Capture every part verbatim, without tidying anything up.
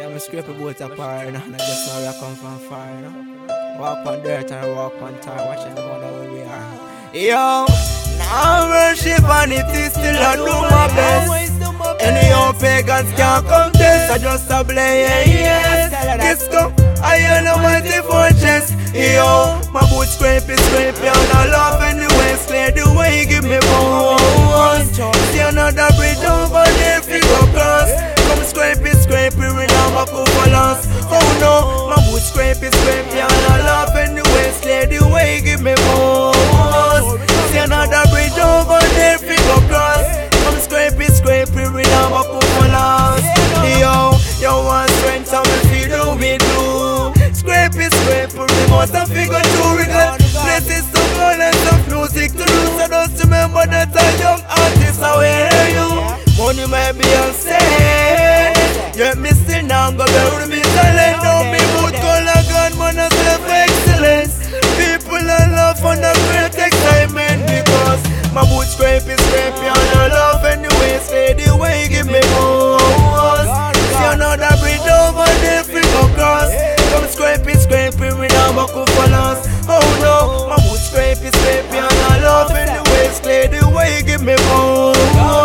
Yeah, me scrape a boat apart, you know, and I just know where I come from far, you know. Walk on dirt and I walk on tar, watching the wonder where we are. Yo, now worship and it is still I do my best. Any old pagans can't come test, I just a blame, yes. Disco, I am a mighty fortress. Yo, my boot scrapey, scrapey, and I love anyway. Clear the way, you give me bones. See another bridge over there, figure cross. Come scrapey, scrapey, we now a couple balance. Oh no, my boot scrapey, scrapey, and I love anyway. Clear the way, give me bones. See another bridge over there, figure cross. Come scrapey, scrapey, we now a couple balance. Yo, yo, one strength, I'm feel do we do. Scrapey, scrapey, we must have figured to regret. Places to go and some music to do. So just remember that a young artist, I will hear you. Money may be insane, yet me still now go bury me talent. Don't be good, call a gun, man, a self-excellence. People are love on the great excitement. Because my boot scrapey, scrapey, and I love anyway. Stay the way, give me more. See another bridge over there, figure cross. Come scrapey, scrapey, we now buckle for loss. Oh no, my boot scrapey, scrapey, and I love anyway. Stay the way, give me more.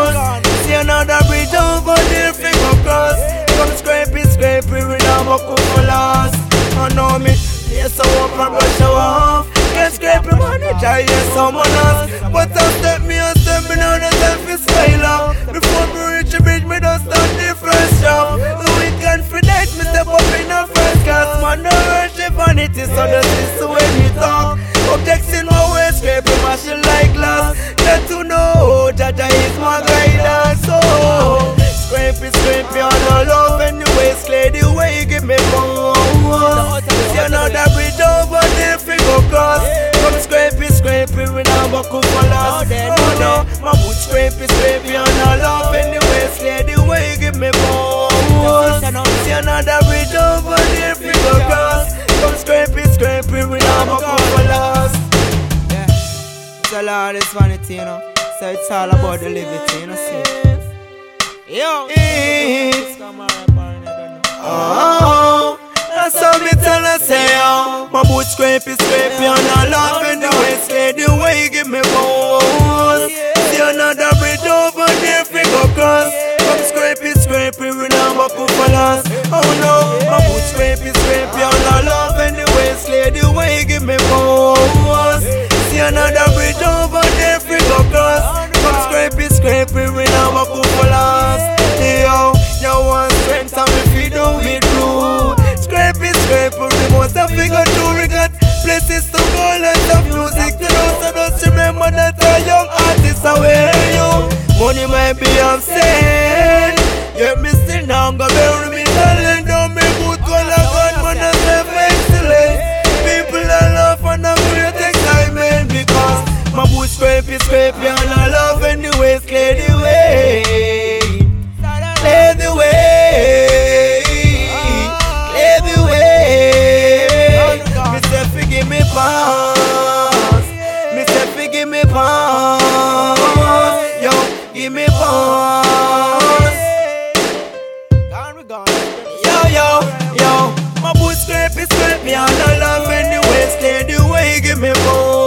See another bridge over there, figure cross. Come scrapey, scrapey, we now buckle for loss. I know me, yes, I want my brush off. Can't scrape him on the try, yes, someone else. But I step me and step me down and step me scale up. Before me reach the bridge, me don't start the first job. The weekend for night, me step up in the first class. Man, no worship vanity, so this is the way me talk. Objects in my way, scraping machine like glass. Get to know, Jaja is my guidance. So, scrapey, scrapey, on the love anyway. Slay the way, give me more. See another bridge over there, figure cross. Come scrapey, scrapey, we now buckle for loss. Oh no, my boot scrapey, scrapey, on the love anyway. Slay the way, give me more. See another bridge over there, figure cross. Come scrapey, scrapey, we now buckle for loss. Yeah, it's a lot of vanity, you know. So it's all about the liberty, you know, see. Yo, it's oh, that's how me tell her say, oh. My boot scrapey, scrapey, and I love in the way. Slay the way, give me bones. See another bridge over there, figure cross. Come scrapey, scrapey, we now buckle for loss. Oh no, my boot scrapey, scrapey, and I love in the way. Slay the way, give me bones. See another bridge over there, figure cross. Come scrapey, scrapey, we now buckle for loss. Yo, yo, one strength, and me feed on me through. Scrapey, scrapey, we must have figured to regret. Places to go and some music to do. So just remember that a young artist, I will hear you. Money might be insane, yet me still now go bury me talent. Don't be good, call a gun, man, a self-excellence. People are love and a great excitement. Because my boot scrapey, scrapey, and I love anyway. Clear the way, clear the way, clear the way. Me say forgive me pause, me say forgive me pause. Yo, give me pause. Yo, yo, yo. My boot scrapey, scrapey, and I love anyway. Clear the way, give me pause.